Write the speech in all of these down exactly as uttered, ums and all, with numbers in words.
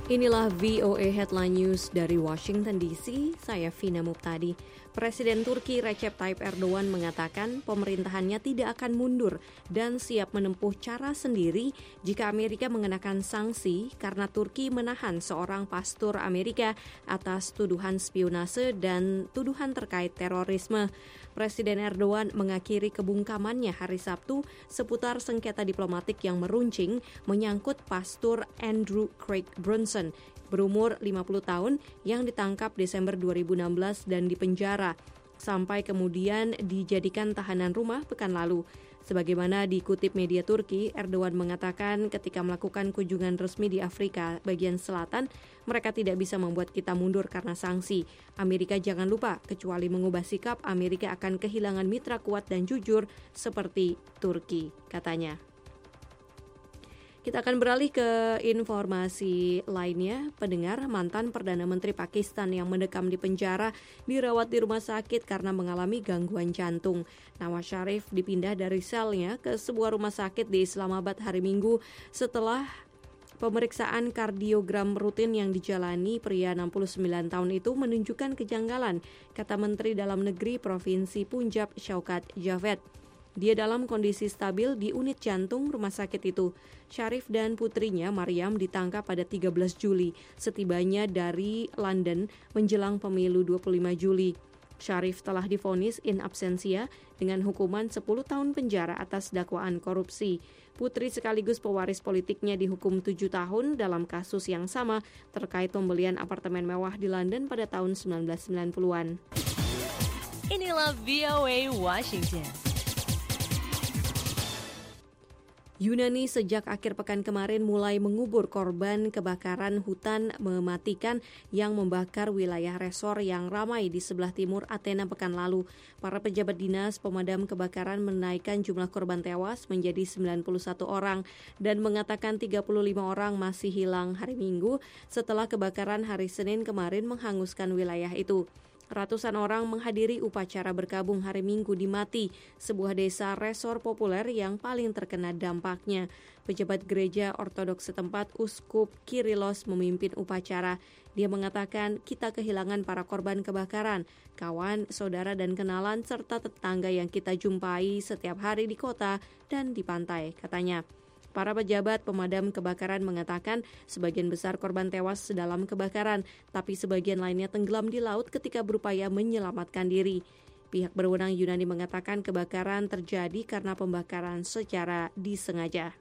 Inilah V O A Headline News dari Washington D C, saya Vina Muptadi. Presiden Turki Recep Tayyip Erdogan mengatakan pemerintahannya tidak akan mundur dan siap menempuh cara sendiri jika Amerika mengenakan sanksi karena Turki menahan seorang pastor Amerika atas tuduhan spionase dan tuduhan terkait terorisme. Presiden Erdogan mengakhiri kebungkamannya hari Sabtu seputar sengketa diplomatik yang meruncing menyangkut pastor Andrew Craig Brunson berumur lima puluh tahun yang ditangkap Desember dua ribu enam belas dan dipenjara sampai kemudian dijadikan tahanan rumah pekan lalu. Sebagaimana dikutip media Turki, Erdogan mengatakan ketika melakukan kunjungan resmi di Afrika bagian selatan, mereka tidak bisa membuat kita mundur karena sanksi. Amerika jangan lupa, kecuali mengubah sikap, Amerika akan kehilangan mitra kuat dan jujur seperti Turki, katanya. Kita akan beralih ke informasi lainnya. Pendengar, mantan Perdana Menteri Pakistan yang mendekam di penjara dirawat di rumah sakit karena mengalami gangguan jantung. Nawaz Sharif dipindah dari selnya ke sebuah rumah sakit di Islamabad hari Minggu setelah pemeriksaan kardiogram rutin yang dijalani. Pria enam puluh sembilan tahun itu menunjukkan kejanggalan, kata Menteri Dalam Negeri Provinsi Punjab Shaukat Javed. Dia dalam kondisi stabil di unit jantung rumah sakit itu. Sharif dan putrinya Maryam ditangkap pada tiga belas Juli, setibanya dari London menjelang pemilu dua puluh lima Juli. Sharif telah divonis in absentia dengan hukuman sepuluh tahun penjara atas dakwaan korupsi. Putri sekaligus pewaris politiknya dihukum tujuh tahun dalam kasus yang sama terkait pembelian apartemen mewah di London pada tahun sembilan belas sembilan puluhan. Inilah V O A Washington. Yunani sejak akhir pekan kemarin mulai mengubur korban kebakaran hutan mematikan yang membakar wilayah resor yang ramai di sebelah timur Athena pekan lalu. Para pejabat dinas pemadam kebakaran menaikkan jumlah korban tewas menjadi sembilan puluh satu orang dan mengatakan tiga puluh lima orang masih hilang hari Minggu setelah kebakaran hari Senin kemarin menghanguskan wilayah itu. Ratusan orang menghadiri upacara berkabung hari Minggu di Mati, sebuah desa resor populer yang paling terkena dampaknya. Pejabat gereja ortodoks setempat, Uskup Kyrillos, memimpin upacara. Dia mengatakan, kita kehilangan para korban kebakaran, kawan, saudara dan kenalan, serta tetangga yang kita jumpai setiap hari di kota dan di pantai, katanya. Para pejabat pemadam kebakaran mengatakan sebagian besar korban tewas dalam kebakaran, tapi sebagian lainnya tenggelam di laut ketika berupaya menyelamatkan diri. Pihak berwenang Yunani mengatakan kebakaran terjadi karena pembakaran secara disengaja.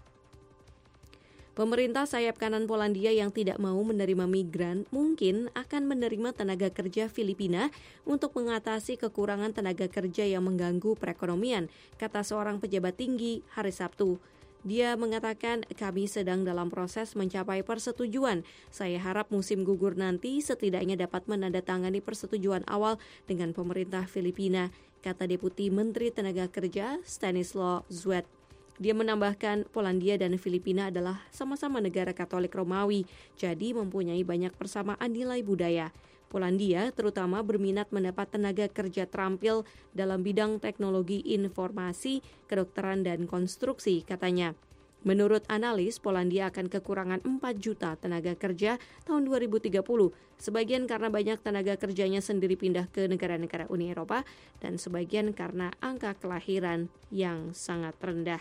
Pemerintah sayap kanan Polandia yang tidak mau menerima migran mungkin akan menerima tenaga kerja Filipina untuk mengatasi kekurangan tenaga kerja yang mengganggu perekonomian, kata seorang pejabat tinggi hari Sabtu. Dia mengatakan, kami sedang dalam proses mencapai persetujuan. Saya harap musim gugur nanti setidaknya dapat menandatangani persetujuan awal dengan pemerintah Filipina, kata Deputi Menteri Tenaga Kerja Stanislaw Zwet. Dia menambahkan, Polandia dan Filipina adalah sama-sama negara Katolik Romawi, jadi mempunyai banyak persamaan nilai budaya. Polandia terutama berminat mendapat tenaga kerja terampil dalam bidang teknologi informasi, kedokteran, dan konstruksi, katanya. Menurut analis, Polandia akan kekurangan empat juta tenaga kerja tahun dua ribu tiga puluh, sebagian karena banyak tenaga kerjanya sendiri pindah ke negara-negara Uni Eropa, dan sebagian karena angka kelahiran yang sangat rendah.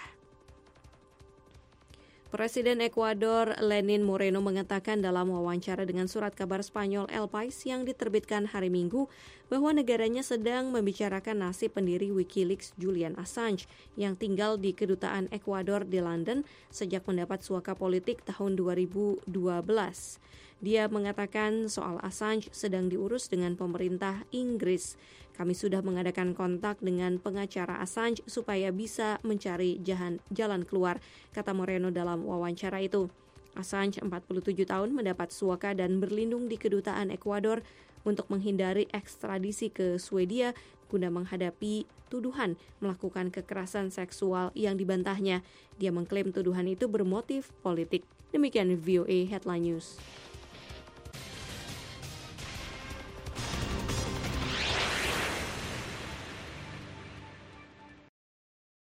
Presiden Ekuador Lenin Moreno mengatakan dalam wawancara dengan surat kabar Spanyol El País yang diterbitkan hari Minggu bahwa negaranya sedang membicarakan nasib pendiri Wikileaks Julian Assange yang tinggal di kedutaan Ekuador di London sejak mendapat suaka politik tahun dua ribu dua belas. Dia mengatakan soal Assange sedang diurus dengan pemerintah Inggris. Kami sudah mengadakan kontak dengan pengacara Assange supaya bisa mencari jalan, jalan keluar, kata Moreno dalam wawancara itu. Assange, empat puluh tujuh tahun, mendapat suaka dan berlindung di kedutaan Ekuador untuk menghindari ekstradisi ke Swedia guna menghadapi tuduhan melakukan kekerasan seksual yang dibantahnya. Dia mengklaim tuduhan itu bermotif politik. Demikian V O A Headline News.